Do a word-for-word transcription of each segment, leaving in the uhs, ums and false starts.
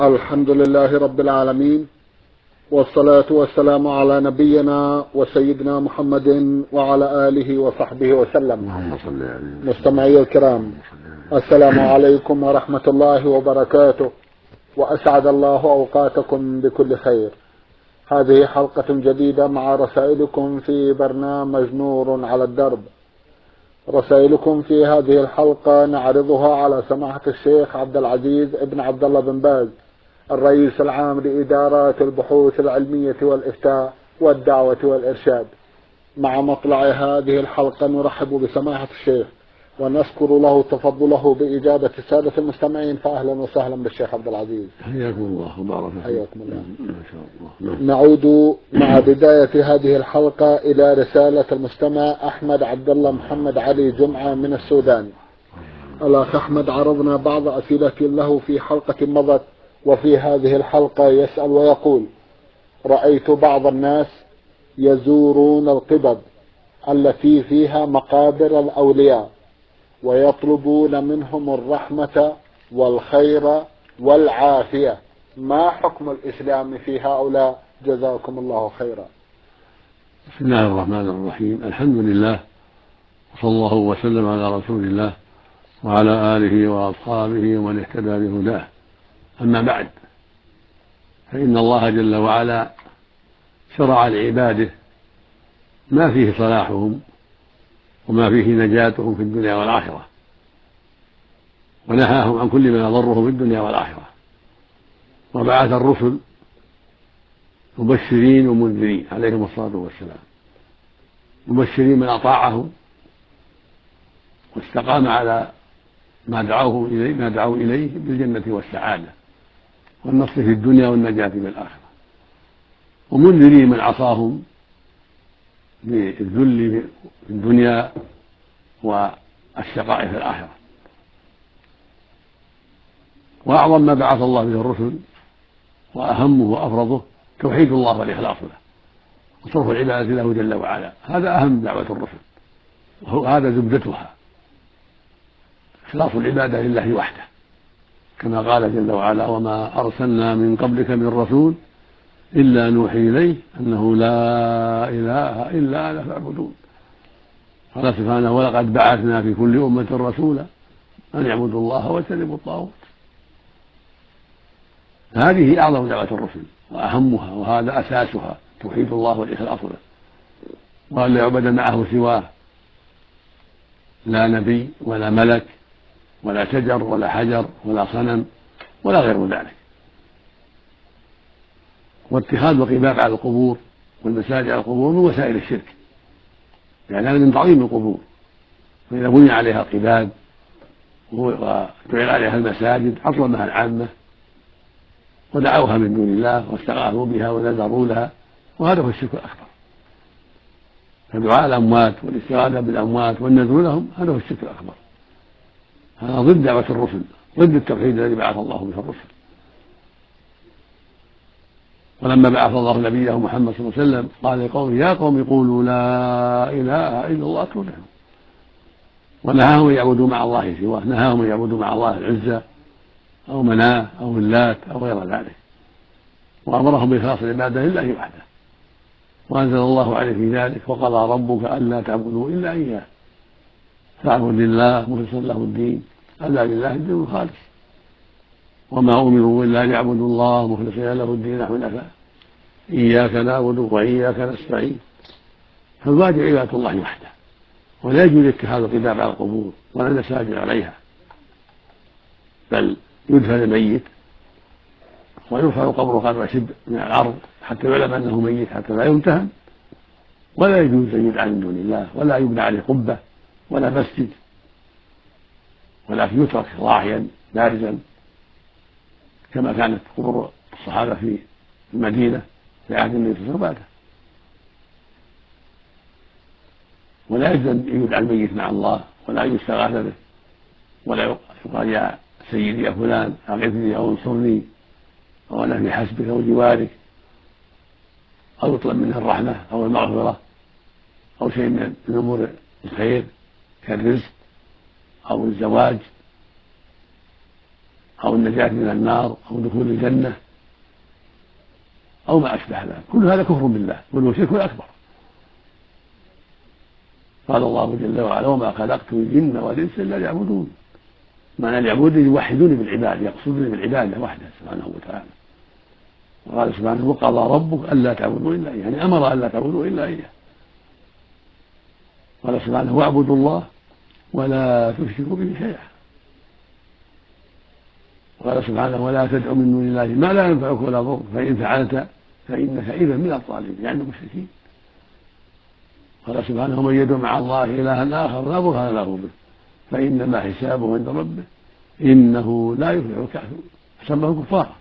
الحمد لله رب العالمين، والصلاة والسلام على نبينا وسيدنا محمد وعلى آله وصحبه وسلم. مستمعي الكرام، السلام عليكم ورحمة الله وبركاته، وأسعد الله أوقاتكم بكل خير. هذه حلقة جديدة مع رسائلكم في برنامج نور على الدرب. رسائلكم في هذه الحلقة نعرضها على سماحة الشيخ عبد العزيز ابن عبد الله بن باز، الرئيس العام لإدارات البحوث العلمية والإفتاء والدعوة والإرشاد. مع مطلع هذه الحلقة نرحب بسماحة الشيخ ونذكر له تفضله بإجابة السادة المستمعين، فأهلا وسهلا بالشيخ عبد العزيز. حياكم الله وبارك فيكم. حياكم الله. ما شاء الله. نعود مع بداية هذه الحلقة إلى رسالة المستمع أحمد عبد الله محمد علي جمعة من السودان. الأخ أحمد عرضنا بعض أسئلة له في حلقة مضت، وفي هذه الحلقة يسأل ويقول: رأيت بعض الناس يزورون القبب التي فيها مقابر الأولياء ويطلبون منهم الرحمة والخير والعافية، ما حكم الإسلام في هؤلاء؟ جزاكم الله خيرا. بسم الله الرحمن الرحيم، الحمد لله، وصلى الله وسلم على رسول الله وعلى آله وأصحابه ومن اهتدى بهداه. أما بعد، فإن الله جل وعلا شرع لعباده ما فيه صلاحهم وما فيه نجاتهم في الدنيا والآخرة، ونهاهم عن كل ما يضرهم في الدنيا والآخرة، وبعث الرسل مبشرين ومنذرين عليهم الصلاة والسلام. مبشرين من أطاعهم واستقام على ما دعوه إليه ما دعوا إليه بالجنة والسعادة والنصر في الدنيا والنجاة في الآخرة، ومنذرين من عصاهم بالذل في الدنيا والشقاء في الآخرة. وأعظم ما بعث الله به الرسل وأهمه وأفرضه توحيد الله والإخلاص له وصرف العبادة له جل وعلا. هذا أهم دعوة الرسل، وهذا زبدتها، إخلاص العبادة لله وحده، كما قال جل وعلا: وما أرسلنا من قبلك من رسول إلا نوحي إليه أنه لا إله إلا أنا فاعبدون. قال سبحانه: ولقد بعثنا في كل أمة رسولا أن يعبدوا الله واجتنبوا الطاغوت. هذه أعظم دعوة الرسل وأهمها، وهذا أساسها توحيد الله والإخلاص له، وأن لا يعبد معه سواه، لا نبي ولا ملك ولا شجر ولا حجر ولا صنم ولا غير ذلك. واتخاذ القباب على القبور والمساجد على القبور من وسائل الشرك، يعني هذا من تعظيم القبور. فإذا بني عليها قباب وجعل عليها المساجد عظمها العامة ودعوها من دون الله واستغاثوا بها ونذروا لها، وهذا هو الشرك الأكبر. فدعاء الأموات والاستغاثة بالأموات والنذر لهم هذا هو الشرك الأكبر. هذا ضد دعوة الرسل، ضد التوحيد الذي بعث الله به الرسل. ولما بعث الله نبيه محمد صلى الله عليه وسلم قال لقومه: يا قوم قولوا لا إله إلا الله تفلحون. ونهاهم ان يعبدوا مع الله سواه، نهاهم ان يعبدوا مع الله العزى أو مناه أو اللات أو غير ذلك، وأمرهم بإخلاص العبادة لله وحده. وأنزل الله عليه في ذلك: وقضى ربك ألا تعبدوا إلا إياه فاعبد لله مخلصا له الدين ألا لله الدين الخالص. وما أمروا إلا ليعبدوا الله مخلصين له الدين حنفاء إياك نعبد وإياك نستعين. فالواجب عبادة الله وحده، ولا يجوز اتخاذ القباب على القبور ولا المساجد عليها، بل يدفن الميت ويرفع قبره قدر شبر من الأرض حتى يعلم أنه ميت، حتى لا يمتهن. ولا يجوز أن يدعى من دون الله، ولا يبنى عليه قبة ولا مسجد، ولكن يترك ضاحيا بارزا كما كانت قبور الصحابة في المدينة في عهد النبي صلى الله عليه وسلم. ولا يجوز أن يدعى الميت مع الله ولا يستغاث به، ولا يقال: يا سيدي يا فلان أغثني أو انصرني أو أنا في حسبك أو جوارك، أو يطلب منه الرحمة أو المغفرة أو شيء من أمور الخير كالرزق أو الزواج أو النجاة من النار أو دخول الجنة أو ما أشبه ذلك، كل هذا كفر بالله وهو شرك أكبر. قال الله جل وعلا: وما خلقت الجن والإنس إلا ليعبدون. معنى اليعبدون يوحدون بالعبادة، يقصدون بالعبادة وحده سبحانه وتعالى. وقال سبحانه: وقضى ربك ألا تعبدوا إلا إياه، يعني أمر ألا تعبدوا إلا إياه. قال سبحانه: واعبدوا الله ولا تشركوا به شيئا. وقال سبحانه: ولا تدع من دون الله ما لا ينفعك ولا يضرك فإن فعلت فإنك إذا من الظالمين، يعني المشركين. قال سبحانه: ومن يدعو مع الله إلها آخر لا برهان له به فإنما حسابه عند ربه إنه لا يفلح الكافرون، سماه كفارا.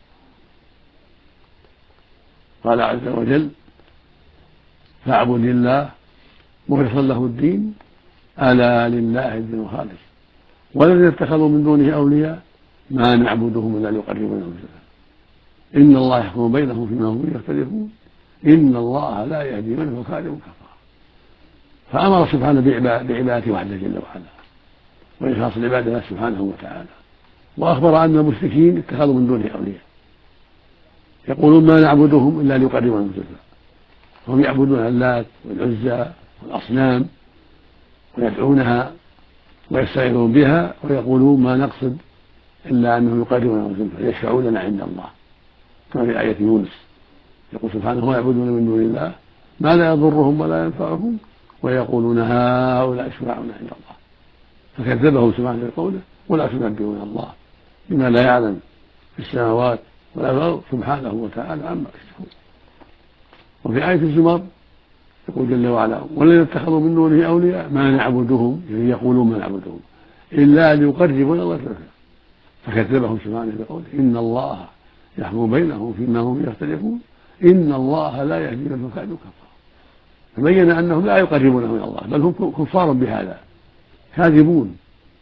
قال عز وجل: فاعبد الله مخلصا له الدين ألا لله الدين الخالص والذين اتخذوا من دونه أولياء ما نعبدهم إلا ليقربونا زلفى إن الله يحكم بينهم فيما هم يختلفون إن الله لا يهدي من هو كاذب كفار. فأمر سبحانه بعبادته وحده جل وعلا وإخلاص العبادة له سبحانه وتعالى، وأخبر أن المشركين اتخذوا من دونه أولياء يقولون ما نعبدهم إلا ليقربونا زلفى، هم يعبدون اللات والعزى والأصنام ويدعونها ويستغيثون بها ويقولون ما نقصد إلا أنه يقربنا زلفى يشفعون لنا عند الله، كما في آية يونس يقول سبحانه: ويعبدون من دون الله ما لا يضرهم ولا ينفعهم ويقولون هؤلاء شفعاؤنا عند الله، فكذبه سبحانه بقوله: ولا تنبئون الله بما لا يعلم في السماوات ولا في الأرض سبحانه وتعالى عما يشركون. وفي آية الزمر يقول جل وعلا: والذين اتخذوا من دونه أولياء ما نعبدهم، يعني يقولون ما نعبدهم إلا ليقربونا الله زلفى، فكذبهم سبحانه بقوله: إن الله يحكم بينهم فيما هم يختلفون إن الله لا يهدي من هو كاذب كفار. فبين أنهم لا يقربونه من الله بل هم كفار بهذا كاذبون.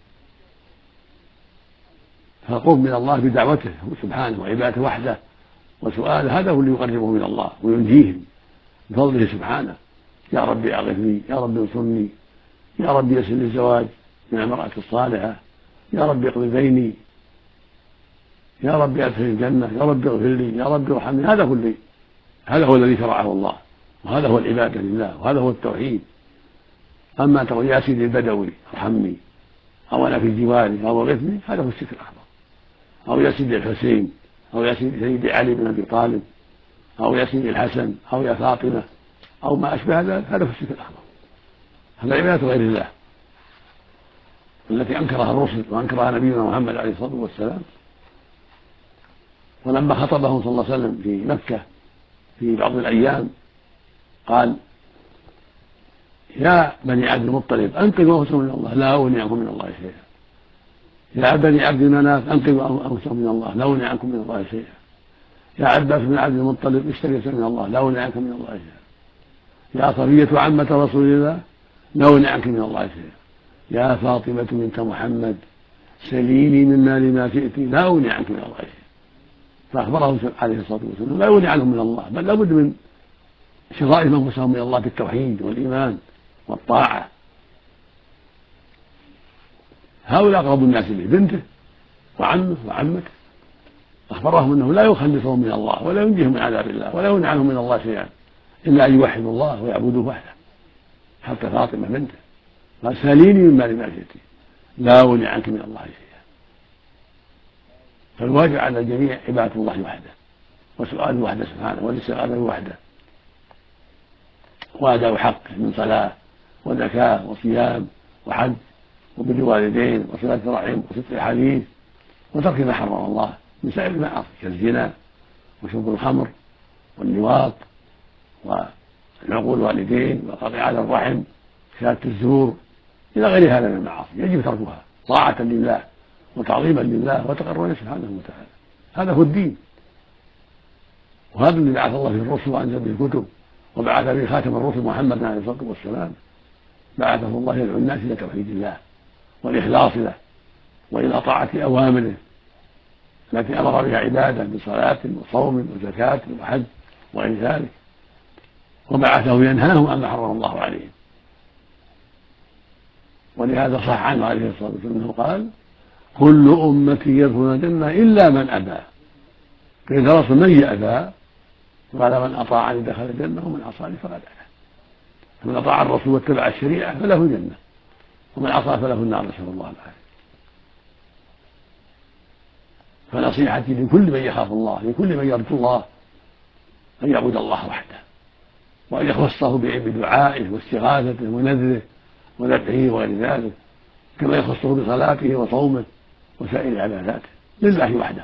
فالقرب من الله بدعوته سبحانه وعبادته وحده وسؤاله هذا هو اللي يقربهم من الله وينجيهم بفضله سبحانه: يا ربي أغثني، يا ربي انصرني، يا ربي يسر لي الزواج من المرأة الصالحة، يا ربي اقض ديني، يا ربي أدخل الجنة، يا ربي اغفر لي، يا ربي ارحمني. هذا هو الذي هذا هو الذي شرعه الله، وهذا هو العبادة لله، وهذا هو التوحيد. أما تقول يا سيدي البدوي ارحمني أو أنا في جواري أو اغثني، هذا هو الشرك الأكبر. أو يا سيدي الحسين أو يا سيدي علي بن أبي طالب أو يا سيدي الحسن أو يا فاطمة أو ما أشبه ذلك، هذا هو الشرك الأكبر. هذا عبادة غير الله التي أنكرها الرسل وأنكرها نبينا محمد عليه الصلاة والسلام. ولما خطبهم صلى الله عليه وسلم في مكة في بعض الأيام قال: يا بني عبد المطلب أنقذوا أنفسكم من الله لا أغني عنكم من الله شيئا، يا بني عبد مناف أنقذوا أنفسكم من الله لا أغني عنكم من الله شيئا، يا عباس بن عبد المطلب اشتريت من الله لا أغني عنكم من الله شيئا، يا صفية عمة رسول الله لا أغني عنكم من الله شيئا، يا فاطمة بنت محمد سليني من مال ما شئت لا أغني عنكم من الله شيئا. فأخبره عليه الصلاة والسلام لا يغني عنهم من الله بل لابد من شرائهم أنفسهم من الله بالتوحيد والإيمان والطاعة. هؤلاء أقرب الناس إليه بنته وعمه وعمته، أخبرهم أنه لا يخلصهم من الله ولا ينجيهم من عذاب الله ولا يغني عنهم من الله شيئا إلا أن يوحدوا الله ويعبدوه وحده. حتى فاطمة بنته قال: ساليني من مال ما شئت لا أغني عنك من الله شيئا. فالواجب على الجميع عبادة الله وحده وسؤاله وحده سبحانه والاستغاثة وحده وأداء حقه من صلاة وزكاة وصيام وحج وبر الوالدين وصلة الرحم وصدق الحديث وترك ما حرم الله من سائر المعاصي كالزنا وشرب الخمر واللواط والعقول الوالدين وقطيعة الرحم شهادة الزور إلى غير هذا من المعاصي يجب تركها طاعة لله وتعظيما لله وتقربا سبحانه وتعالى. هذا هو الدين، وهذا الذي بعث الله في الرسل وأنزل به الكتب وبعث به خاتم الرسل محمد عليه الصلاة والسلام. بعثه الله يدعو الناس إلى توحيد الله والإخلاص له وإلى طاعة أوامره التي أمر بها عباده بصلاة وصوم وزكاة وحج وغير ذلك، وبعثه ينهاهم عما حرم الله عليهم. ولهذا صح عنه عليه الصلاة والسلام أنه قال: كل أمتي يدخلون الجنة إلا من أبى، فإذا رسل من يأبى قال من أطاعني دخل الجنة ومن عصاني فقد أبى. فمن أطاع الرسول واتبع الشريعة فله الجنة، ومن عصى فله النار، نسأل الله العافية. فنصيحتي لكل من يخاف الله، لكل من يرجو الله، أن يعبد الله وحده، وأن يخصه بدعائه واستغاثته ونذره وذبحه وغير ذلك، كما يخصه بصلاته وصومه وسائر عباداته لله وحده.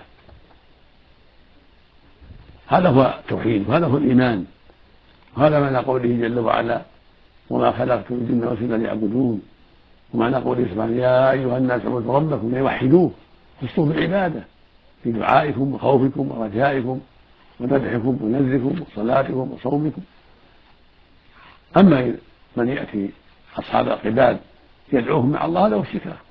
هذا هو التوحيد، وهذا هو الإيمان، وهذا معنى قوله جل وعلا وما خلقت الجن والإنس إلا ليعبدون، ومعنى قوله سبحانه يا أيها الناس اعبدوا ربكم ليوحدوه، خصوه بالعبادة في دعائكم وخوفكم ورجائكم وذبحكم ونذركم وصلاتكم وصومكم. أما من يأتي أصحاب العباد يدعوهم مع الله هذا هو الشرك الأكبر،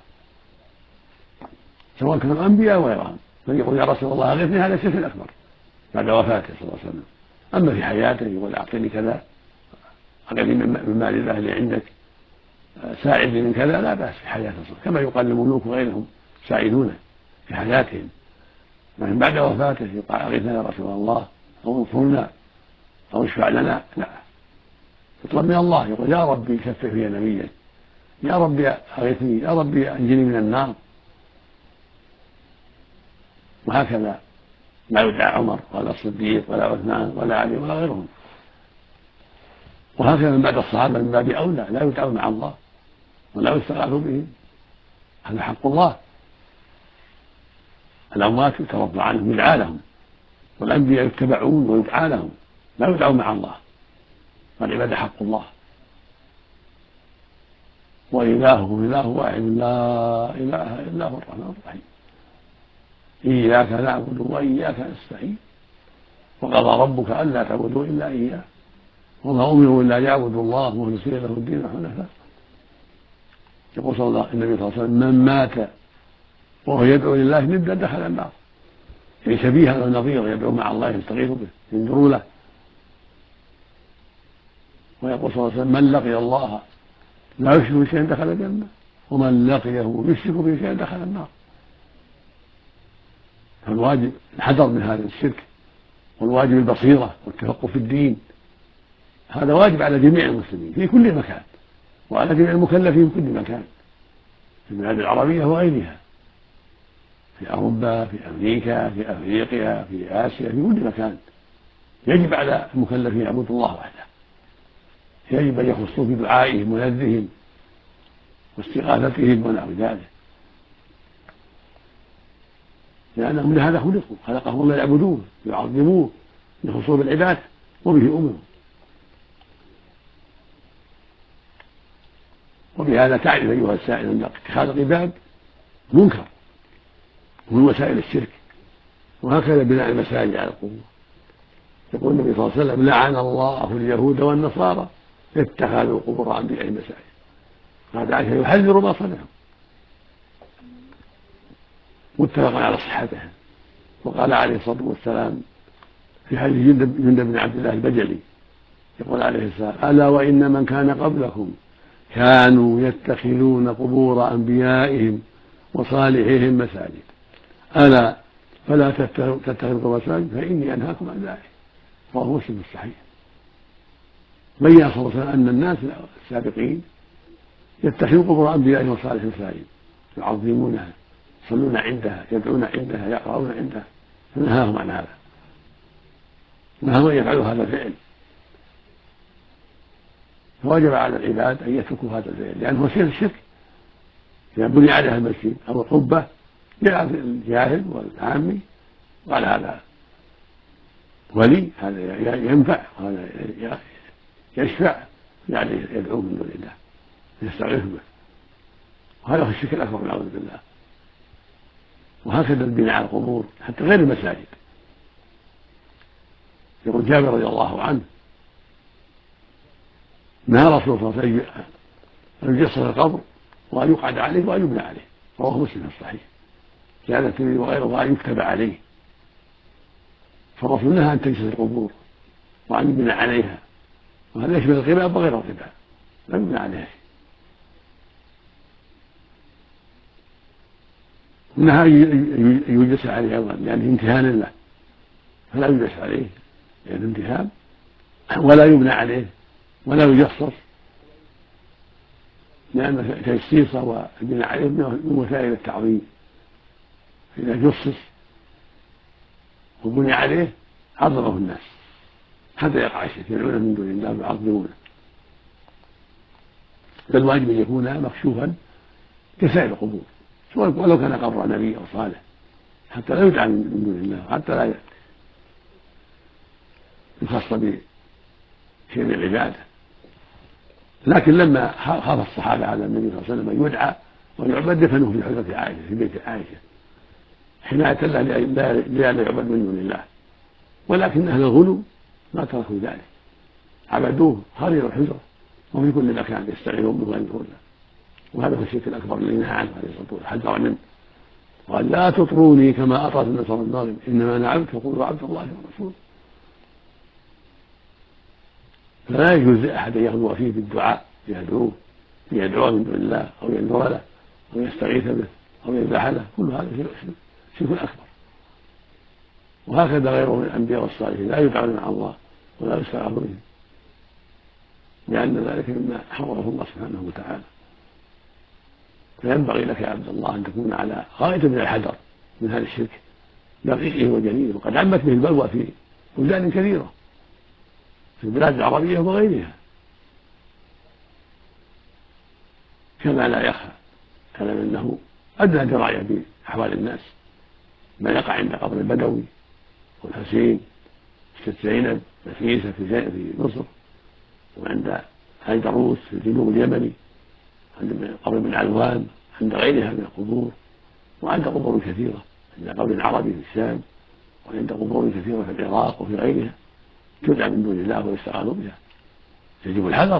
سواء كانوا الأنبياء وغيرهم. من يقول يا رسول الله أغثني هذا الشرك الأكبر بعد وفاته صلى الله عليه وسلم. أما في حياته يقول أعطني كذا، أغثني من مال الله اللي عندك، ساعدني من كذا، لا بأس في حياته، كما يقال الملوك وغيرهم ساعدونه في حياتهم، لكن بعد وفاته يقال أغثنا يا رسول الله أو انصرنا أو اشفع لنا، لا، يطلب من الله يقول يا ربي شفع في نبيا، يا ربي أغثني، يا ربي أنجني من النار. وهكذا لا يدعى عمر ولا الصديق ولا عثمان ولا علي ولا غيرهم، وهكذا من بعد الصحابة من باب أولى لا يدعوا مع الله ولا يستغاث بهم، هذا حق الله. الأموات يترضى عنهم يدعى لهم، والأنبياء يتبعون ويدعى لهم لا يدعوا مع الله، والعبادة حق الله. وإلهكم إله واحد لا إله إلا هو الرحمن الرحيم، إياك نعبد وإياك نستعين، وقضى ربك ألا تعبدوا إلا إياه وما أمروا إلا ليعبدوا الله مخلصين له الدين حنفاء. يقول صلى الله النبي صلى الله عليه وسلم من مات وهو يدعو لله ندا دخل النار، يعني شبيها له نظير يدعو مع الله يستغيث به ينذر له. ويقول صلى الله عليه وسلم من لقي الله لا يشرك به شيئا دخل الجنة، ومن لقيه يشرك به شيئا دخل النار. فالواجب الحذر من هذا الشرك، والواجب البصيرة والتفقه في الدين، هذا واجب على جميع المسلمين في كل مكان، وعلى جميع المكلفين في كل مكان، في البلاد العربية وغيرها، في أوروبا، في أمريكا، في أفريقيا، في آسيا، في كل مكان. يجب على المكلفين يعبدوا الله وحده، يجب أن يخصوا بدعائهم ونذرهم واستغاثتهم ونحو ذلك، لأنهم لهذا خلقوا، خلقهم الله يعبدوه يعظموه يخصوه بالعبادة وبه أمروا. وبهذا تعرف أيها السائل أن اتخاذ العباد منكر ومن وسائل الشرك، وهكذا بناء المساجد على القبور. يقول النبي صلى الله عليه وسلم لعن الله اليهود والنصارى اتخذوا قبور أنبيائهم مساجد، هذا عشان يحذر ما صنعوا، متفق على صحته. وقال عليه الصلاة والسلام في حديث جندب بن عبد الله البجلي يقول عليه السلام ألا وإن من كان قبلكم كانوا يتخذون قبور أنبيائهم وصالحيهم مساجد، ألا فلا تتخذوا مساجد فإني أنهاكم عن ذلك. رواه مسلم الصحيح. بين صلى الله عليه وسلم أن الناس السابقين يتخذون قبور أنبيائهم وصالحيهم مساجد، يعظمونها، يصلون عندها، يدعون عندها، يقرؤون عندها، فنهاهم عن هذا، نهاهم أن يفعلوا هذا الفعل. فوجب على العباد أن يتركوا هذا الفعل، لأنه وسيلة الشرك. إذا بني عليها المسجد أو القبة يلعب الجاهل والعامي وقال هذا ولي، هذا ينفع وهذا يشفع، يعني يدعو من دون الله يستغيث به، وهذا هو الشرك الأكبر والعياذ بالله. وهكذا البناء على القبور حتى غير المساجد. يقول جابر رضي الله عنه نهى رسول الله صلى الله عليه وسلم أن يجسس القبر وأن يقعد عليه وأن يبنى عليه، رواه مسلم في الصحيح. كان الترمذي وغيره وأن يكتب عليه، فالرسول نهى أن تجسس القبور وأن يبنى عليها، وهذا يشمل القباب وغير القباب، لا يبنى عليها. منها يجلس عليه أيضا يعني امتهان له، فلا يجلس عليه يعني امتهان، ولا يبنى عليه ولا يجصص، لأن التجسيس والبناء عليه من وسائل التعظيم. إذا جصص وبني عليه عظمه الناس حتى يقع الشرك يدعونه من دون الله ويعظمونه. فالواجب أن يكون مكشوفا كسائر القبور ولو كان قبر نبي أو صالح، حتى لا يدعى من دون الله، حتى لا يخص بشيء من العبادة. لكن لما خاف الصحابة على النبي صلى الله عليه وسلم أن يدعى ويعبد دفنوه في حجرة عائشة في بيت عائشة حماية له لئلا يعبد من دون الله. ولكن أهل الغلو ما تركوا ذلك، عبدوه خارج الحجرة وفي كل مكان يستعينون به ويذكرون له، وهذا هو الشرك الأكبر الذي نهى عنه عليه الصلاة والسلام، حذر منه وقال لا تطروني كما أطرت النصارى المغرب إنما أنا عبد فقولوا عبد الله ورسوله. فلا يجوز لأحد أن يغلو فيه بالدعاء يدعوه يدعوه من دون الله أو ينذر له أو يستغيث به أو يذبح له، كل هذا شرك أكبر. وهكذا غيره من الأنبياء والصالحين لا يدعون مع الله ولا يستغاث بهم، لأن ذلك مما حرمه الله سبحانه وتعالى. فينبغي لك يا عبد الله أن تكون على غاية من الحذر من هذا الشرك دقيقه وجليله، وقد عمت به البلوى في بلدان كثيرة في البلاد العربية وغيرها، كما لا يخفى كلام أنه أدنى دراية بأحوال الناس ما يقع عند قبر البدوي والحسين الست زينب نفيسة في مصر، وعند هيدروس في الجنوب اليمني، عند قبر بن علوان، عند غيرها من القبور، وعند قبور كثيرة عند قبر عربي في الشام، وعند قبور كثيرة في العراق وفي غيرها تدعى من دون الله ويستغاث بها، يجب الحذر.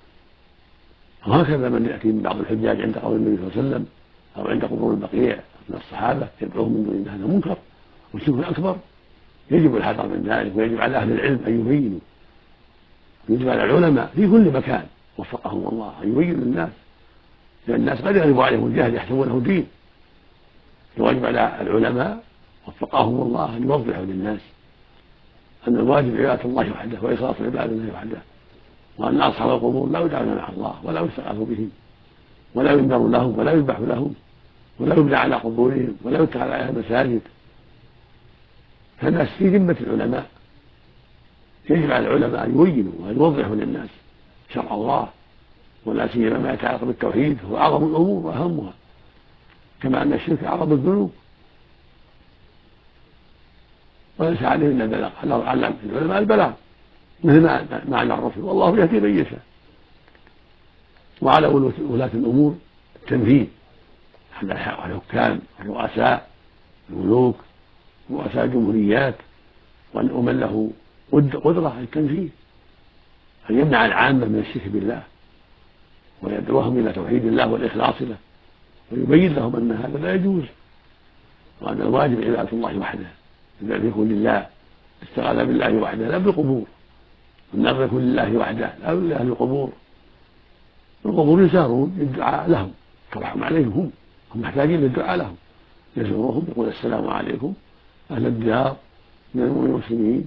وهكذا من يأتي من بعض الحجاج عند قبر النبي صلى الله عليه وسلم أو عند قبور البقيع من الصحابة يدعوهم من دون الله، هذا منكر وشرك أكبر، يجب الحذر من ذلك، ويجب على أهل العلم أن يبينوا، يجب على العلماء في كل مكان وفقهم الله أن يبينوا للناس، لأن الناس قد يغلب عليهم الجهل يحسبونه دين. الواجب على العلماء وفقهم الله أن يوضحوا للناس أن الواجب عبادة الله وحده وإخلاص عبادة الله وحده، وأن أصحاب القبور لا يدعون مع الله ولا يستغاث بهم ولا ينذر لهم ولا يذبح لهم ولا يبنى على قبورهم ولا يتخذ عليها مساجد. فالناس في ذمة العلماء، يجب على العلماء أن يبينوا وأن يوضحوا للناس شرع الله، ولا سيما ما يتعلق بالتوحيد هو أعظم الأمور وأهمها، كما أن الشرك أعظم الذنوب، وليس عليه إلا البلاغ، على العلماء البلاغ مثل ما معنى الرسول والله يهدي من يشاء، وعلى ولاة الأمور التنفيذ على الحكام الرؤساء الملوك رؤساء الجمهوريات ومن له قدرة التنفيذ، أن يمنع العامة من الشرك بالله ويدعوهم إلى توحيد الله والإخلاص له، ويبين لهم أن هذا لا يجوز، وأن الواجب عبادة الله وحده، الذي يكون لله استغاث بالله وحده لا بالقبور، والنذر يكون لله وحده لا لأهل القبور. القبور يزارون يدعى لهم ترحم عليهم، هم هم محتاجين للدعاء لهم، يزورهم يقول السلام عليكم أهل الديار من المؤمنين والمسلمين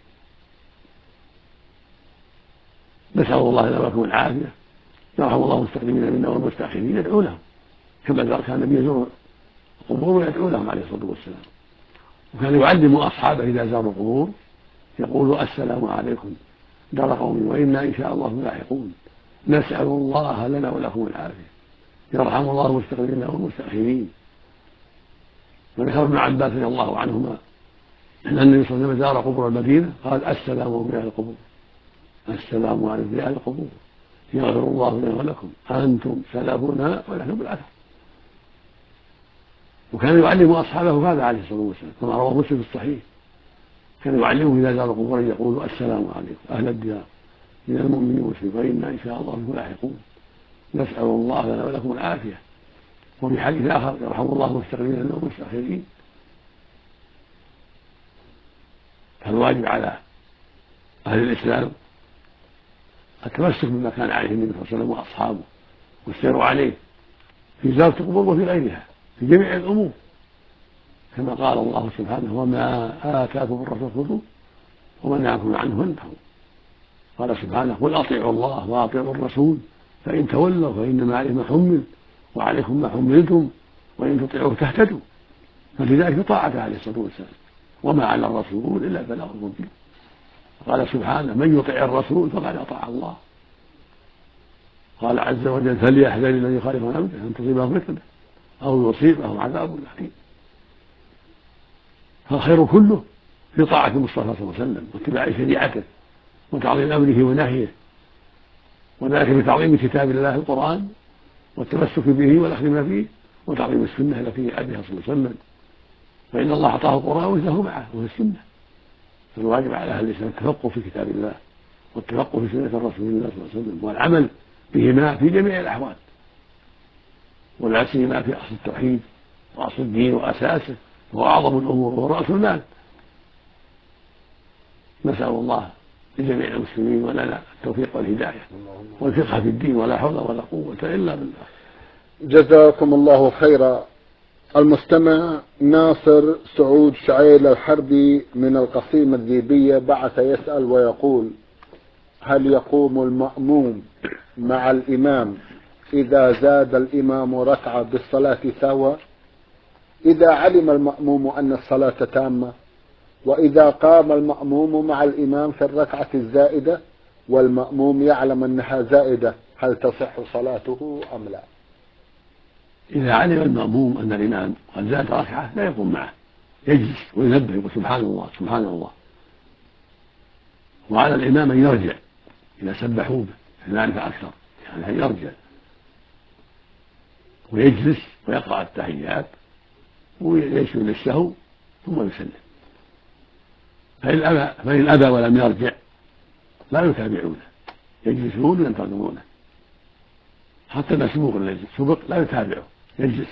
نسأل الله لنا ولكم العافية يرحم الله المستقدمين منا والمستأخرين، يدعو لهم كما كان النبي يزور القبور ويدعو لهم عليه الصلاة والسلام. وكان يعلم أصحابه إذا زاروا القبور يقول السلام عليكم دار قوم وإنا إن شاء الله لاحقون نسأل الله لنا ولكم العافية يرحم الله المستقدمين والمستأخرين. وذكر ابن عباس رضي الله عنهما أن النبي صلى الله عليه وسلم زار قبور المدينة قال السلام عليكم أهل القبور السلام عليكم أهل القبور يغفر الله لنا ولكم أنتم سلفنا ونحن بالأثر. وكان يعلم أصحابه هذا عليه الصلاة والسلام كما رواه مسلم في الصحيح، كان يعلمهم إذا زار القبور يقول السلام عليكم أهل الديار من المؤمنين والمسلمين فإنا إن شاء الله بكم لاحقون نسأل الله لنا ولكم العافية. وفي حديث آخر يرحم الله المستقدمين والمستأخرين. فالواجب على أهل الإسلام التمسك بما كان عليه النبي صلى الله عليه وسلم وأصحابه والسير عليه في زيارة القبور وفي غيرها في جميع الأمور، كما قال الله سبحانه وما آتاكم الرسول خذوه وما نهاكم عنه فانتهوا. قال سبحانه قل أطيعوا الله وأطيعوا الرسول فإن تولوا فإنما عليه ما حمل وعليكم ما حملتم وإن تطيعوه تهتدوا. فلذلك طاعته عليه الصلاة والسلام وما على الرسول إلا البلاغ المبين. قال سبحانه من يطع الرسول فقد أطاع الله. قال عز وجل فليحذر الذي يخالف عن أمره أن تصيبهم فتنة أو يصيبهم عذاب أليم. فالخير كله في طاعة المصطفى صلى الله عليه وسلم واتباع شريعته وتعظيم أمره ونهيه، وذلك بتعظيم كتاب الله القرآن والتمسك به والأخذ ما فيه وتعظيم السنة التي جاء بها صلى الله عليه وسلم. فإن الله أعطاه القرآن وله معه وهي السنة، فالواجب على أهل الإسلام التفقه في كتاب الله والتفقه في سنة الرسول الله صلى الله عليه وسلم والعمل بهما في جميع الأحوال، ولا سيما في أصل التوحيد وأصل الدين وأساسه وهو أعظم الأمور وهو رأس المال. نسأل الله لجميع المسلمين ولنا التوفيق والهداية والفقه في الدين، ولا حول ولا قوة إلا بالله. جزاكم الله خيرا. المستمع ناصر سعود شعيل الحربي من القصيمة الذيبية بعث يسأل ويقول: هل يقوم المأموم مع الإمام إذا زاد الإمام ركعة بالصلاة سهوا إذا علم المأموم أن الصلاة تامة، وإذا قام المأموم مع الإمام في الركعة الزائدة والمأموم يعلم أنها زائدة هل تصح صلاته أم لا؟ إذا علم المأموم أن الإمام قد زاد ركعة لا يقوم معه، يجلس وينبه يقول سبحان الله سبحان الله، وعلى الإمام أن يرجع إذا سبحوا به ذلك أكثر، يعني أن يرجع ويجلس ويقرأ التحيات ويسجد للسهو ثم يسلم. فإن أبى فإن أبى ولم يرجع لا يتابعونه، يجلسون وينتظرونه. حتى المسبوق الذي سبق لا يتابعه، يجلس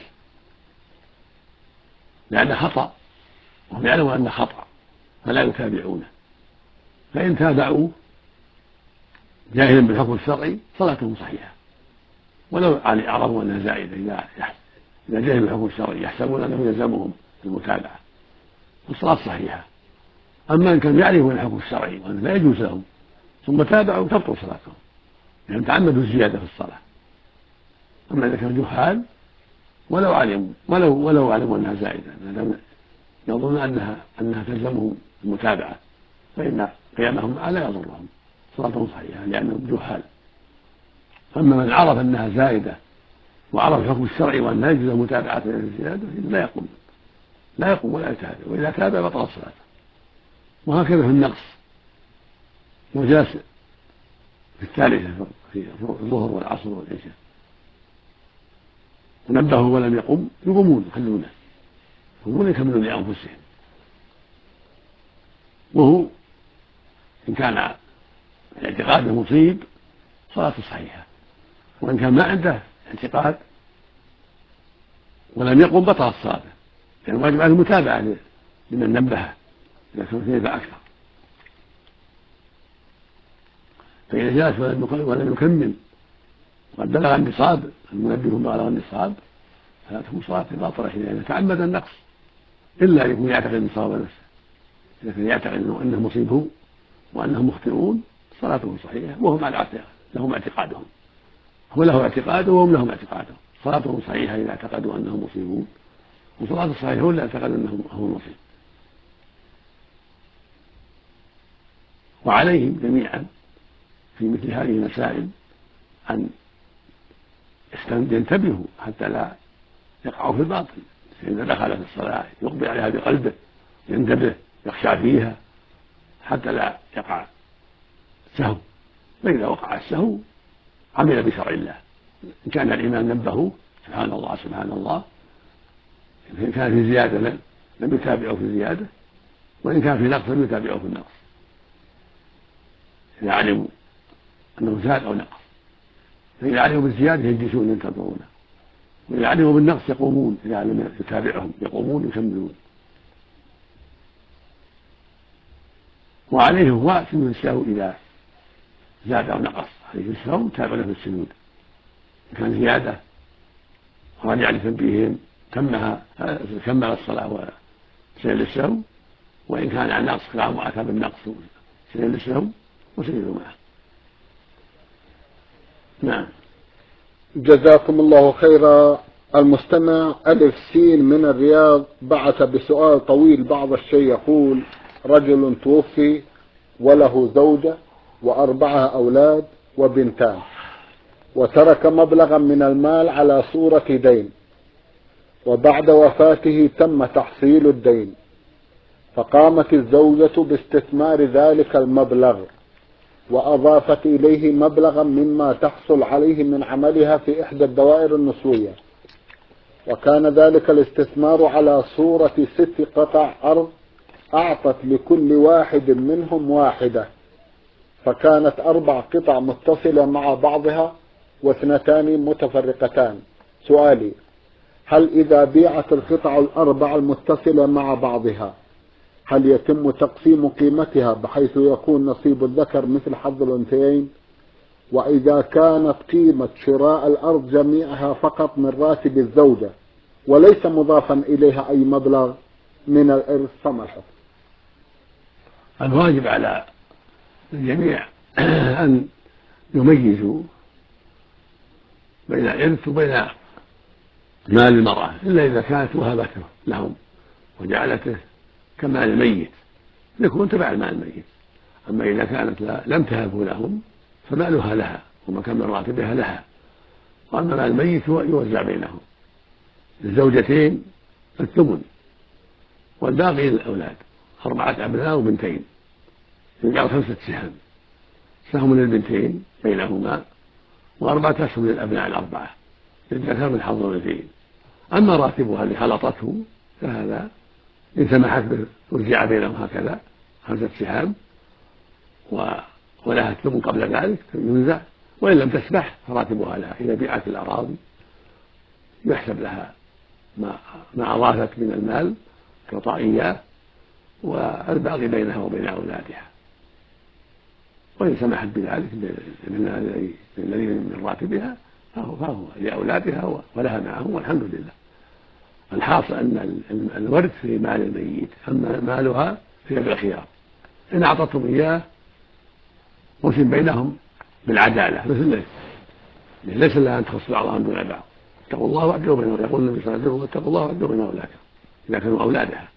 لأنه خطأ وهم يعلمون أنه خطأ فلا يتابعونه. فإن تابعوه جاهلا بالحكم الشرعي صلاتهم صحيحة، ولو عرفوا أنها زائدة إذا إذا جاهلوا بالحكم الشرعي يحسبون أنه يلزمهم المتابعة والصلاة صحيحة. أما إن كانوا يعرفون الحكم الشرعي وأنه لا يجوز لهم ثم تابعوا تبطل صلاتهم لأنهم تعمدوا الزيادة في الصلاة. أما إذا كانوا جهال ولو علموا ولو ولو علموا أنها زائدة يظنون أنها أنها تلزمهم المتابعة فإن قيامهم معها لا يضرهم، صلاتهم صحيحة لأنهم جهال. أما من عرف أنها زائدة وعرف الحكم الشرعي وأن لا يجوز متابعة الزيادة لا يقوم لا يقوم ولا يتابع، وإذا تابع بطل الصلاة. وهكذا في النقص وجلس في الثالثة في الظهر والعصر والعشاء ونبهوا ولم يقم يقومون يخلونه يقومون يكملون لأنفسهم، وهو إن كان اعتقاده مصيب صلاته صحيحة، وإن كان ما عنده اعتقاد ولم يقم بطل الصلاة، يعني واجب عليه المتابعة لمن نبهه إذا كان فيه فأكثر. فإذا جلس ولم يكمل وقد بلغ النصاب المنبه بلغ النصاب فاتهم صلاة باطلة إذا تعمد النقص، إلا أن يكون يعتقد النصاب نفسه. إذا كان يعتقد أنه مصيب هو وأنهم مخطئون صلاتهم صحيحة وهم على لهم اعتقادهم، هو له اعتقاده وهم لهم اعتقادهم، صلاتهم صحيحة إذا اعتقدوا أنهم مصيبون، وصلاة الصحيح هو اللي اعتقد أنه هو المصيب. وعليهم جميعا في مثل هذه المسائل أن ينتبهوا حتى لا يقعوا في الباطل. إذا دخل في الصلاة يقبل عليها بقلبه، ينتبه، يخشى فيها حتى لا يقع سهو. فإذا وقع السهو عمل بشرع الله، إن كان الإمام نبهه سبحان الله سبحان الله، إن كان في زيادة لم يتابعه في زيادة، وإن كان في نقص لم يتابعه في النقص. إذا علموا أنه زاد أو نقص، فإذا علموا بالزيادة يجلسون ينتظرونه، وإذا علموا بالنقص يقومون، إذا لم يتابعهم يقومون يكملون. وعليه هو سجود السهو إذا زاد أو نقص، عليه السهو تابع له في السجود. إن كان زيادة ورجع لتنبيههم تمها كمل الصلاة شيء للسهو، وإن كان عن نقص قراءة مؤاخذة بالنقص شيء للسهو وسجدوا معه. نعم. جزاكم الله خيرا. المستمع ألف سين من الرياض بعث بسؤال طويل بعض الشيء، يقول: رجل توفي وله زوجة وأربعة أولاد وبنتان، وترك مبلغا من المال على صورة دين، وبعد وفاته تم تحصيل الدين، فقامت الزوجة باستثمار ذلك المبلغ وأضافت إليه مبلغا مما تحصل عليه من عملها في إحدى الدوائر النسوية، وكان ذلك الاستثمار على صورة ست قطع أرض أعطت لكل واحد منهم واحدة، فكانت أربع قطع متصلة مع بعضها واثنتان متفرقتان. سؤالي: هل إذا بيعت القطع الأربع المتصلة مع بعضها هل يتم تقسيم قيمتها بحيث يكون نصيب الذكر مثل حظ الأنثيين؟ وإذا كانت قيمة شراء الأرض جميعها فقط من راتب الزوجة وليس مضافا إليها أي مبلغ من الإرث فما الحكم؟ الواجب على الجميع أن يميزوا بين الإرث وبين مال المرأة، إلا إذا كانت وهبته لهم وجعلته كمال الميت يكون تبع المال الميت. أما إذا كانت لم تهبه لهم فمالها لها ومكان من راتبها لها، وأما مال الميت هو يوزع بينهم. الزوجتين الثمن والباقي للأولاد، أربعة أبناء وبنتين يجعل خمسة سهم، سهم للبنتين بينهما وأربعة أسهم للأبناء الأربعة للذكر من حظ الأنثيين. أما راتبها اللي خلطته فهذا إن سمحت به وزع بينهم هكذا خمسة سهام ولها الثمن قبل ذلك ينزع، وإن لم تسمح فراتبها لها. إذا بيعت الأراضي يحسب لها ما ما أضافت من المال كطائية والباقي بينها وبين أولادها، وإن سمحت بذلك الذي من راتبها فهو, فهو لأولادها ولها معهم والحمد لله. الحاصل أن الورث في مال الميت، أما مالها في يد الخيار. إن أعطتهم إياه قسم بينهم بالعدالة مثل ليس لها أن تخص بعضهم دون بعض. اتقوا الله واعدلوا بينهم، يقول النبي صلى الله عليه وسلم: اتقوا الله واعدلوا بين أولادكم إذا كانوا أولادها،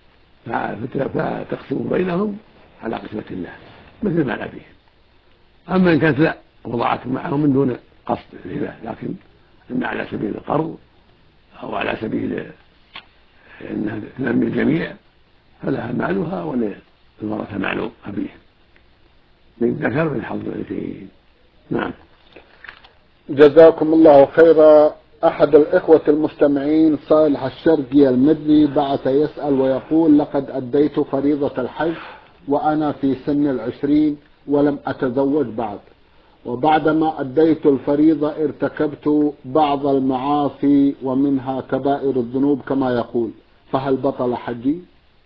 فتقسم بينهم على قسمة الله مثل ما أبيهم. أما إن كانت لا وضعتهم معهم من دون قصد الهبة، لكن إما على سبيل القرض أو على سبيل أنها تنمي الجميع فلها مالها وللورثة مال أبيهم للذكر من حظ الأنثيين. نعم. جزاكم الله خيرا. أحد الإخوة المستمعين صالح الشرقي المدني بعث يسأل ويقول: لقد أديت فريضة الحج وأنا في سن العشرين ولم أتزوج بعد، وبعدما أديت الفريضة ارتكبت بعض المعاصي ومنها كبائر الذنوب كما يقول، فهل بطل حجي؟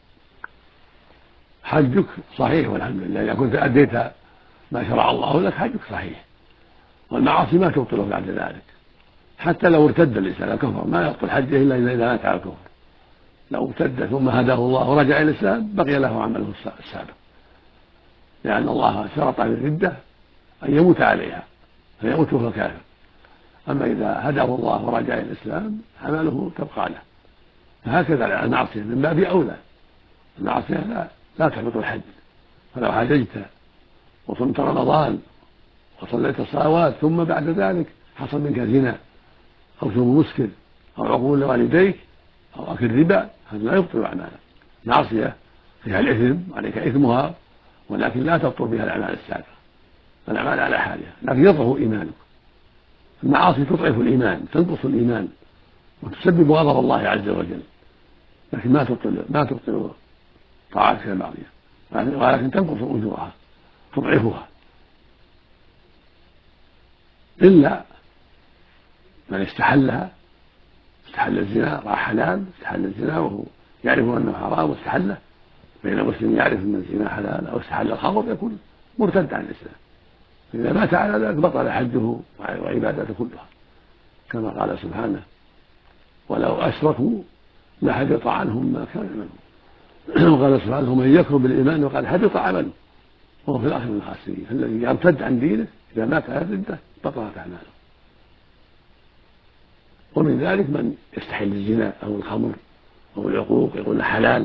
حجك صحيح والحمد لله. إذا كنت أديت ما شرع الله لك حجك صحيح، والمعاصي ما تبطله بعد ذلك. حتى لو ارتد الإنسان كفر ما يبطل حجه إلا إذا مات على الكفر. لو ارتد ثم هداه الله ورجع إلى الإسلام بقي له عمله السابق، لأن الله شرط للردة أن يموت عليها فيموت وهو كافر. أما إذا هداه الله ورجع إلى الإسلام عمله تبقى له. فهكذا المعصية من باب أولى، المعصية لا, لا تحبط الحج. فلو حججت وصمت رمضان وصليت الصلوات ثم بعد ذلك حصل منك زنا أو شرب مسكر أو عقوق لوالديك أو أكل ربا، هذا لا يبطل أعمالك. معصية فيها الإثم عليك إثمها، ولكن لا تبطل بها الأعمال السابقة. الأعمال على حالها، لكن يضعف إيمانك. المعاصي تضعف الإيمان، تنقص الإيمان وتسبب غضب الله عز وجل، لكن ما تبطل ما تبطل طاعتك الماضية، ولكن تنقص أجورها تضعفها. إلا من استحلها، استحل الزنا رأى حلال، استحل الزنا وهو يعرف أنه حرام واستحله، بين مسلم يعرف أن الزنا حلال أو استحل الخمر يكون مرتد عن الإسلام. إذا مات على ذلك بطل حجه وعبادته كلها، كما قال سبحانه: ولو أشركوا لحبط عنهم ما كانوا يعملون. وقال سبحانه من يكفر بالإيمان وقد حبط عمله وهو في الآخرة من الخاسرين. الذي يرتد عن دينه إذا مات على الردة بطلت أعماله. ومن ذلك من يستحل الزنا أو الخمر أو العقوق يقول حلال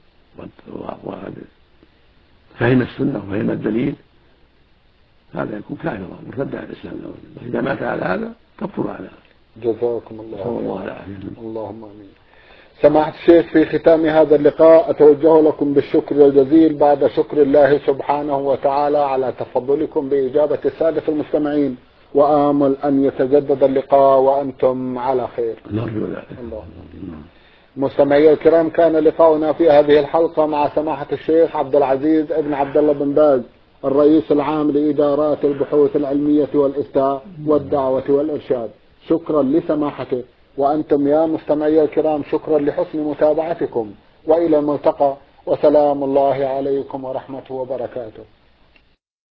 وفهم السنة وفهم الدليل، هذا يكون كافرا مرتد عن الإسلام. إذا مات على هذا تبطل أعماله. جزاكم الله صلى الله عليه وسلم. اللهم آمين. سماحة الشيخ، في ختام هذا اللقاء أتوجه لكم بالشكر الجزيل بعد شكر الله سبحانه وتعالى على تفضلكم بإجابة السادة المستمعين، وآمل أن يتجدد اللقاء وأنتم على خير. نرجو ذلك. مستمعي الكرام، كان لقاؤنا في هذه الحلقة مع سماحة الشيخ عبد العزيز ابن عبد الله بن باز، الرئيس العام لإدارات البحوث العلمية والإفتاء والدعوة والإرشاد. شكرا لسماحته، وأنتم يا مستمعي الكرام شكرا لحسن متابعتكم، وإلى الملتقى، وسلام الله عليكم ورحمته وبركاته.